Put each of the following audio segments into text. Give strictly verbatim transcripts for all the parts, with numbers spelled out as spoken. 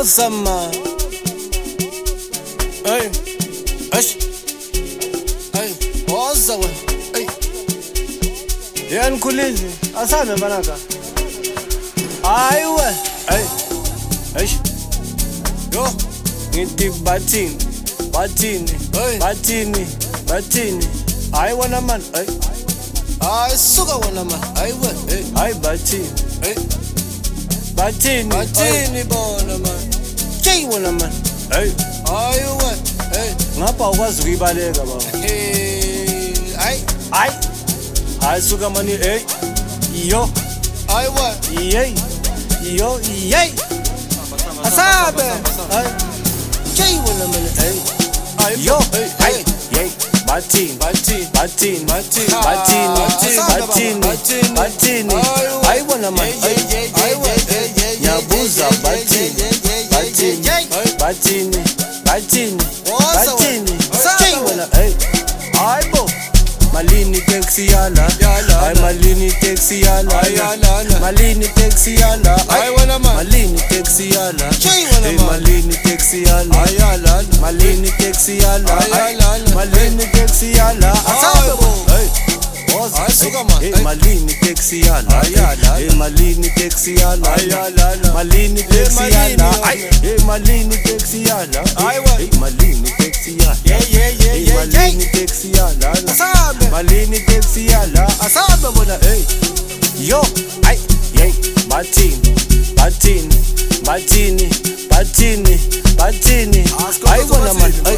awesome man. Hey, ash, hey, awesome. Hey, yan kulizi, asana banaka. Aywe, hey, ash, yo, ngiti batini, batini, batini, batini. I wanna man, hey, I suka wanna man, aywe, hey, I batini, hey. Batini, batini bona man. Jay wona man. Hey, ayo what? Hey, ngapha ukwazi ukuyibaleka baba. Hey, ay, ay. Ayisuka mani hey. Yo. Ay what? Yey. Yo, yey. Asabe. Ay. Jay wona man. Hey. Ay, yo. Hey, yey. Batini, batini, batini, batini, batini, batini, batini, batini. I wanna man. I want. Nyabuza batini, batini, batini, batini, batini. Jay wanna. Hey, aibo. Malini taxi yala, ay malini taxi yala, malini taxi yala, ay wanna man. Malini taxi yala, Jay wanna man. Malini taxi yala, malini taxi yala, malini taxi yala. Asabo. Hey. Ay suka man. Hey malini taxi yala, hey malini taxi yala, malini taxi yala, hey malini taxi yala, hey malini taxi yala, yeah yeah yeah yeah, malini taxi yala, asabe malini taxi yala, asabe bona hey yo ay hey batini batini batini batini batini ay bona man ay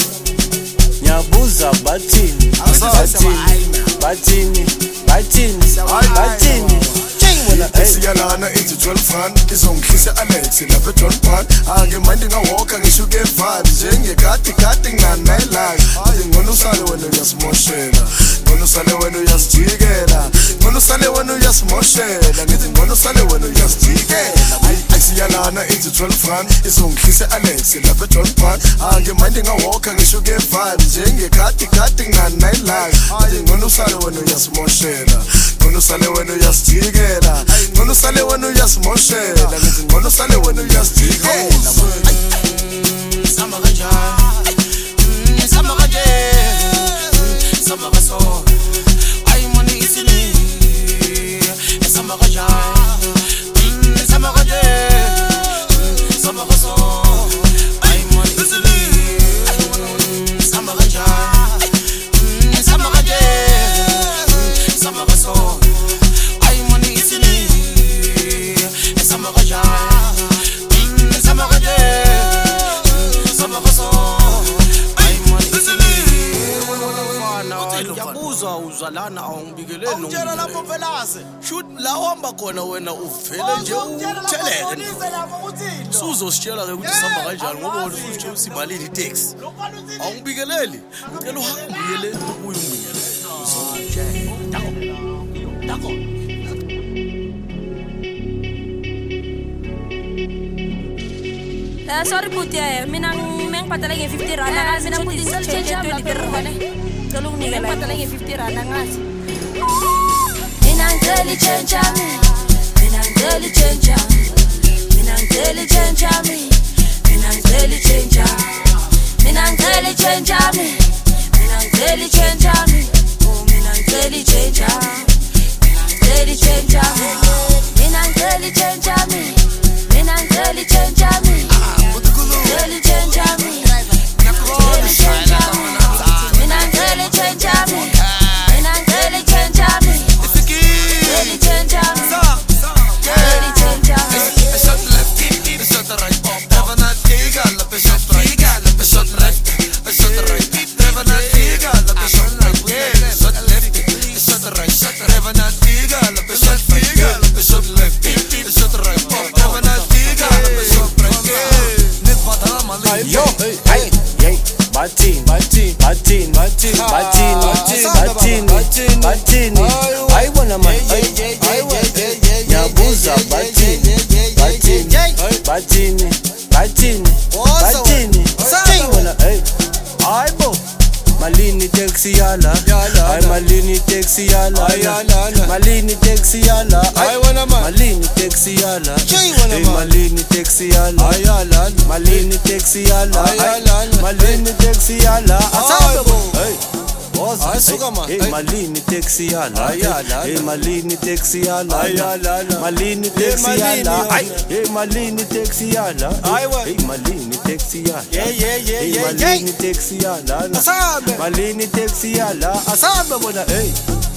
nyabuza batini batini batini batini batini Jay wona siyalana ithi twelve rand izongihlisa Alex lapha John Pan ake manje ngawalka ngisho ke vibe njenge kati kati nganayilanga ngcono usale wena uyasimoshela ngcono usale wena uyasijikela ngcono usale wena uyasimoshela ngithi ngcono usale wena uyasijikela siyalana ithi twelve rand izongihlisa Alex lapha John Pan ake manje ngawalka ngisho ke vibe njenge kati kati nganayilanga ngcono usale wena uyasimoshela ngcono usale wena uyasijikela ngcono usale wena uyasimoshela ngithi ngcono usale wena uyasijikela sama kanjani sama kanjani sama kaso ay money isini sama kanjani sama kanjani sama kaso ay money isini sama kanjani sama kanjani sama kaso ay money isini sama kanjani sama kanjani Ngiyabuza uzalana awungibikeleli Ngitshela lapho velase. shoot la uhamba khona wena uvele nje utheleke Suzositshela ke ukuthi sihamba kanjani ngoba wena usitshela usibalile itaxi awungibikeleli ngicela uhambe uyele ubuye ungibikele Dako Dako Eh sorry puti ya, mina ngipatala nge fifty rand ngazi mina puti change twenty rand. Tolong nih kan patah lagi fifty rand ngazi. Mina ngeli change me. Mina ngeli change. Mina ngeli change me. Mina ngeli change. Mina ngeli change me. Mina ngeli change me. Oh mina ngeli change. Mina ngeli change. Mina ngeli change me. Mina ngeli change me. Ngeli change me. Ngeli change me. Mina ngeli change me. Mina ngeli change me. Ngeli change me. Ngeli change me. Shot left, shot right, never not dig, love shot right, love shot left, shot right, never not dig, love shot right, shot left, shot right, shot never not dig, love shot dig, love shot left, shot right, never not dig, love shot right. Net patala malay. Yo, hey, hey, batini, batini, batini, batini, batini, batini, batini. I wanna man, I want. Nyabuza batini, batini, batini, batini, batini. Jay wanna, hey, aibo. malini taxi yala, ay malini taxi yala, malini taxi yala, ay malini taxi yala, ay malini taxi yala, malini taxi yala, malini taxi yala, asabe bo, hey. Ay suka man, hey malini taxi yala, hey malini taxi yala, malini taxi yala, ay hey malini taxi yala, hey malini taxi yala, yeah yeah yeah hey yeah malini taxi yala, asabe, malini taxi yala, asabe mo na hey.